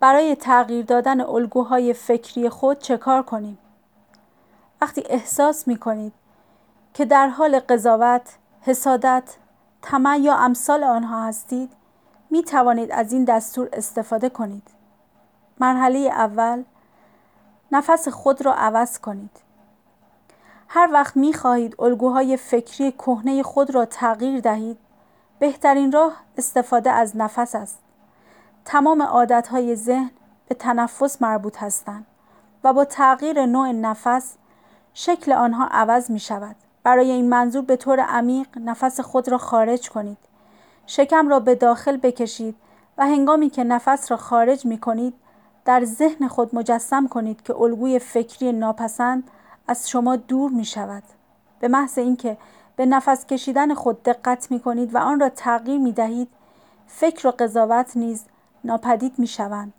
برای تغییر دادن الگوهای فکری خود چه کار کنیم؟ وقتی احساس می کنید که در حال قضاوت، حسادت، طمع یا امثال آنها هستید، می توانید از این دستور استفاده کنید. مرحله اول، نفس خود را عوض کنید. هر وقت می خواهید الگوهای فکری کهنه خود را تغییر دهید، بهترین راه استفاده از نفس است. تمام عادتهای ذهن به تنفس مربوط هستند و با تغییر نوع نفس، شکل آنها عوض می شود. برای این منظور به طور عمیق نفس خود را خارج کنید. شکم را به داخل بکشید و هنگامی که نفس را خارج می کنید، در ذهن خود مجسم کنید که الگوی فکری ناپسند از شما دور می شود. به محض اینکه به نفس کشیدن خود دقت می کنید و آن را تغییر می دهید، فکر و قضاوت نیز ناپدید می شوند.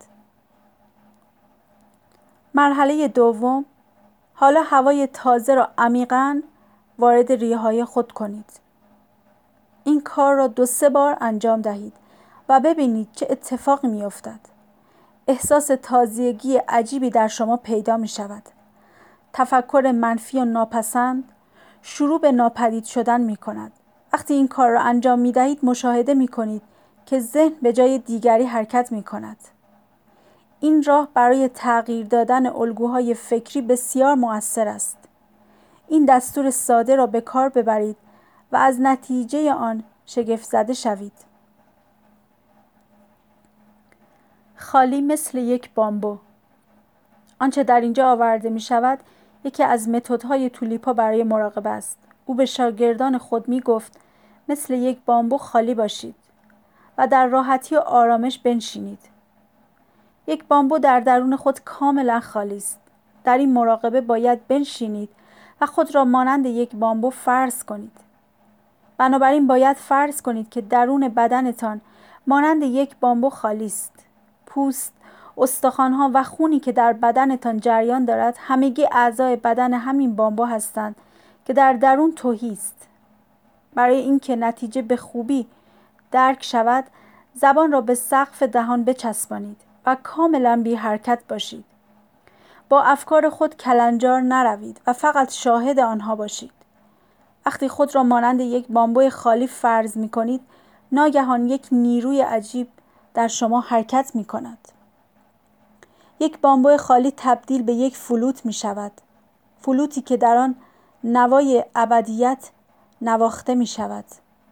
مرحله دوم، حالا هوای تازه را عمیقاً وارد ریه‌های خود کنید. این کار را 2-3 بار انجام دهید و ببینید چه اتفاقی می افتد. احساس تازگی عجیبی در شما پیدا می شود. تفکر منفی و ناپسند شروع به ناپدید شدن می کند. وقتی این کار را انجام می دهید مشاهده می کنید که ذهن به جای دیگری حرکت می کند. این راه برای تغییر دادن الگوهای فکری بسیار مؤثر است. این دستور ساده را به کار ببرید و از نتیجه آن شگفت زده شوید. خالی مثل یک بامبو. آنچه در اینجا آورده می شود یکی از متدهای تولیپا برای مراقبه است. او به شاگردان خود می گفت مثل یک بامبو خالی باشید و در راحتی و آرامش بنشینید. یک بامبو در درون خود کاملا خالی است. در این مراقبه باید بنشینید و خود را مانند یک بامبو فرض کنید. بنابراین باید فرض کنید که درون بدنتان مانند یک بامبو خالی است. پوست، استخوان‌ها و خونی که در بدنتان جریان دارد همگی اعضای بدن همین بامبو هستند که در درون تهی است. برای اینکه نتیجه به خوبی درک شود، زبان را به سقف دهان بچسبانید و کاملا بی حرکت باشید. با افکار خود کلنجار نروید و فقط شاهد آنها باشید. وقتی خود را مانند یک بامبو خالی فرض می کنید، ناگهان یک نیروی عجیب در شما حرکت می کند. یک بامبو خالی تبدیل به یک فلوت می شود. فلوتی که در آن نوای ابدیت نواخته می شود.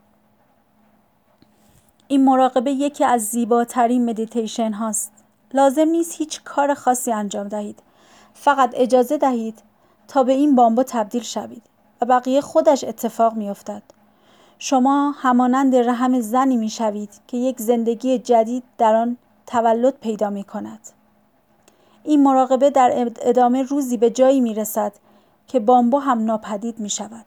این مراقبه یکی از زیباترین مدیتیشن هاست. لازم نیست هیچ کار خاصی انجام دهید. فقط اجازه دهید تا به این بامبو تبدیل شوید و بقیه خودش اتفاق می افتد. شما همانند رحم زنی می شوید که یک زندگی جدید در آن تولد پیدا می کند. این مراقبه در ادامه روزی به جایی می رسد که بامبو هم ناپدید می شود.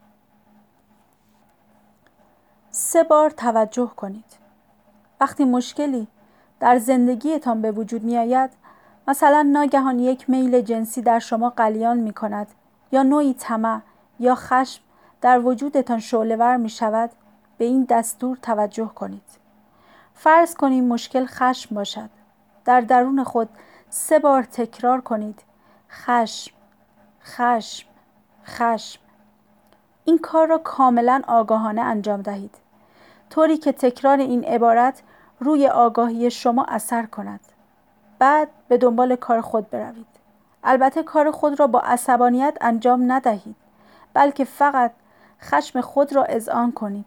3 بار توجه کنید. وقتی مشکلی در زندگیتان به وجود می آید، مثلا ناگهان یک میل جنسی در شما غلیان می کند یا نوعی طمع یا خشم در وجودتان شعله‌ور می شود، به این دستور توجه کنید. فرض کنید مشکل خشم باشد. در درون خود 3 بار تکرار کنید: خشم، خشم، خشم. این کار را کاملا آگاهانه انجام دهید، طوری که تکرار این عبارت روی آگاهی شما اثر کند. بعد به دنبال کار خود بروید. البته کار خود را با عصبانیت انجام ندهید، بلکه فقط خشم خود را اذعان کنید.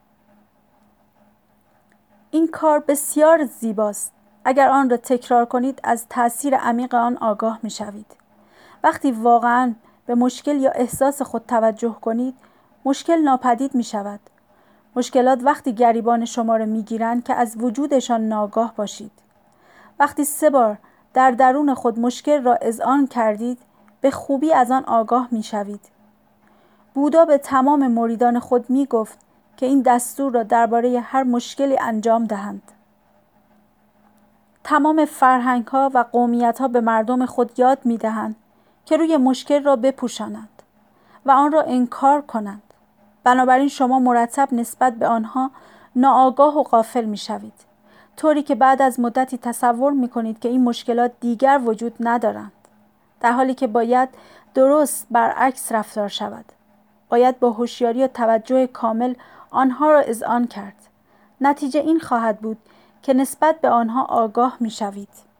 این کار بسیار زیباست. اگر آن را تکرار کنید از تأثیر عمیق آن آگاه می شوید. وقتی واقعاً به مشکل یا احساس خود توجه کنید، مشکل ناپدید می شود. مشکلات وقتی گریبان شما را می گیرند که از وجودشان ناگاه باشید. وقتی 3 بار در درون خود مشکل را اذعان کردید، به خوبی از آن آگاه می شوید. بودا به تمام مریدان خود می گفت که این دستور را درباره هر مشکلی انجام دهند. تمام فرهنگ‌ها و قومیت‌ها به مردم خود یاد می‌دهند که روی مشکل را بپوشانند و آن را انکار کنند. بنابراین شما مرتب نسبت به آنها ناآگاه و غافل می‌شوید. طوری که بعد از مدتی تصور می‌کنید که این مشکلات دیگر وجود ندارند، در حالی که باید درست برعکس رفتار شود. باید با هوشیاری و توجه کامل آنها را اذعان کرد. نتیجه این خواهد بود که نسبت به آنها آگاه می‌شوید.